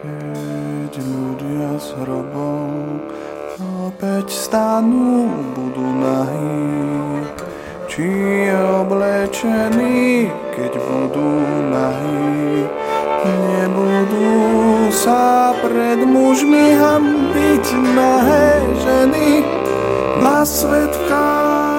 Keď ľudia z hrobov opäť stanú, budú nahí. Či je oblečení, keď budú nahí. Nebudú sa pred mužmi hanbiť nahé ženy. Na svet vkáže